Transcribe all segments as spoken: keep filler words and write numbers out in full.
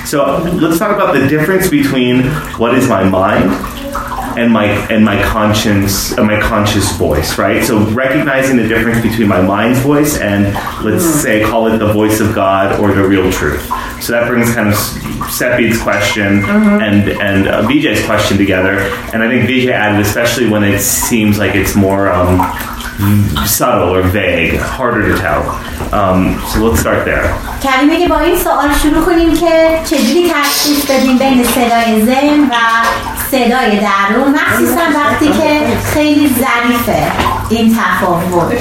So let's talk about the difference between what is my mind and my and my conscience, uh, my conscious voice, right? So recognizing the difference between my mind's voice and, let's say, call it the voice of God or the real truth. So that brings kind of Sepid's question mm-hmm. and and uh, Vijay's question together, and I think Vijay added, especially when it seems like it's more um, subtle or vague, harder to tell. Um, so let's start there. کریمه که با این سوال شروع کنیم که چجوری تشخیص بدیم بین صدای ذهن و صدای درون، مخصوصا وقتی که خیلی ظریفه این تفاوت.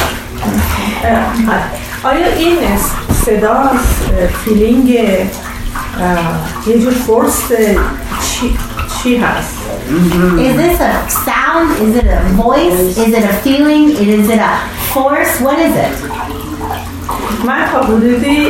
آیا این صدا فیلینگ یه جور فورس چی, چی هست؟ Is this a sound? Is it a voice? Is it a feeling? Is it a force? What is it? من تا حدودی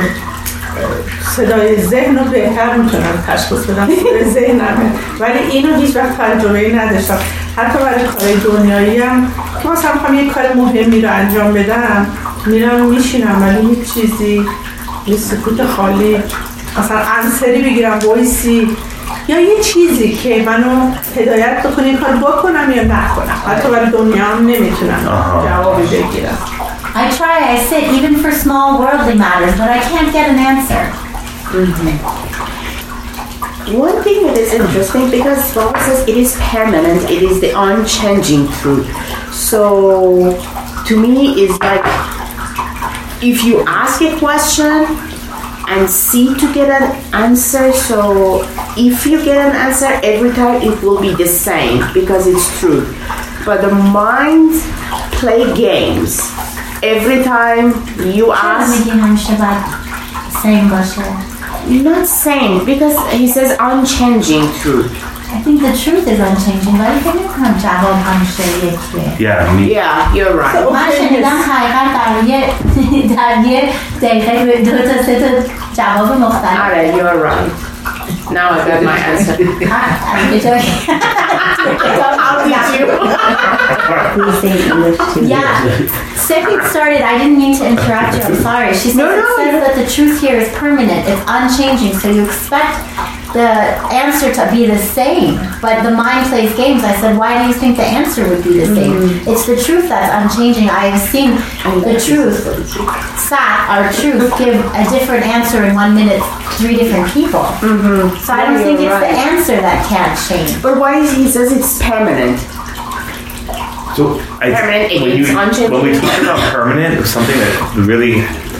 صدای ذهن رو بهتر میتونم تشخیص بدم، صدای ذهنمه، ولی اینو هیچ وقت تجربه‌ای نداشتم. حتی برای کارهای دنیایی هم که مثلا میخوام یک کار مهمی رو انجام بدم، میرم میشینم ولی هیچ چیزی، یه سکوت خالی، مثلا انسری بگیرم، وایسی یا یه چیزی که منو هدایت بکنه این کار بکنم یا نکنم. حتی برای دنیا هم نمیتونم جوابی بگیرم. I try, I sit, even for small worldly matters, but I can't get an answer. Mm-hmm. One thing that is interesting, because Baba says it is permanent, it is the unchanging truth. So, to me, it's like, if you ask a question and see to get an answer, so if you get an answer every time, it will be the same, because it's true. But the mind play games. Every time you ask, same باشه. Not same, because he says unchanging truth. I think the truth is unchanging, ولی فکر نمی‌کنم جواب همیشه یکیه. Yeah, me. Yeah, you're right. من شنیدم حقیقت در یه در یه دقیقه دو تا سه تا جواب مختلف. Alright, you're right. Now I got my answer. I'm joking. How did you? Please say English too. Yeah. Sepid started, I didn't mean to interrupt you, I'm sorry. She says, no, no. It says that the truth here is permanent, it's unchanging, so you expect the answer to be the same, but the mind plays games. I said, why do you think the answer would be the same? Mm-hmm. It's the truth that's unchanging. I have seen the truth, Sat, our truth, give a different answer in one minute, three different people. Mm-hmm. So I don't think it's right. The answer that can't change. But why is he says it's permanent? So I, permanent, when, you, when we talk about permanent, it was something that really...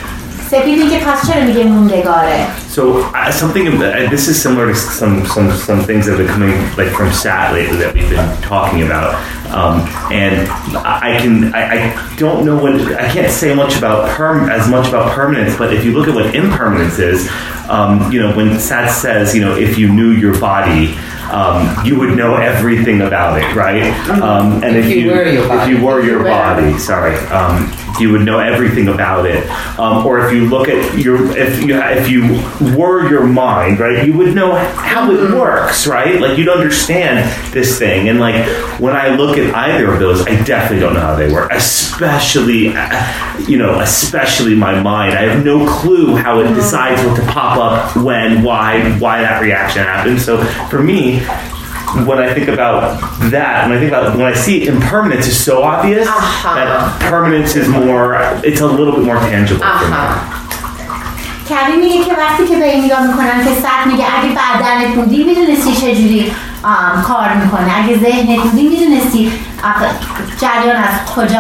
So uh, something uh, this is similar to some some some things that have been coming like from Sat lately that we've been talking about, um, and I can I, I don't know what I can't say much about perm as much about permanence, but if you look at what impermanence is, um, you know, when Sat says, you know, if you knew your body, um, you would know everything about it, right? Um, and if, if you, you were your body, if you were your body, sorry. Um, you would know everything about it. Um, or if you look at your, if you, if you were your mind, right, you would know how it works, right? Like you'd understand this thing. And like when I look at either of those, I definitely don't know how they work, especially, you know, especially my mind. I have no clue how it decides what to pop up, when, why, why that reaction happens. So for me, when I think about that, when I think about when I see impermanence is so obvious uh-huh. that permanence is more, it's a little bit more tangible uh-huh. for me. کبیر میگه که وقتی که به این نگاه میکنن که سطح میگه اگه بدنت بودی میدونستی چجوری کار میکنه، اگه ذهنت بودی میدونستی جریان از کجا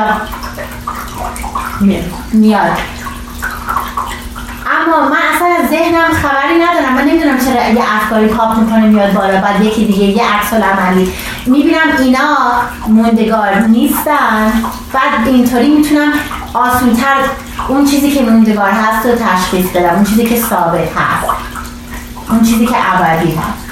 میاد. اما من اصلا از ذهنم خبری ندارم، من نمیدونم چرا یه افکاری پاپ میکنه میاد بالا، بعد یکی دیگه یه عکس العملی میبینم اینا موندگار نیستن، بعد اینطوری میتونم آسونتر اون چیزی که موندگار هست رو تشخیص بدم، اون چیزی که ثابت هست، اون چیزی که ابدی هست.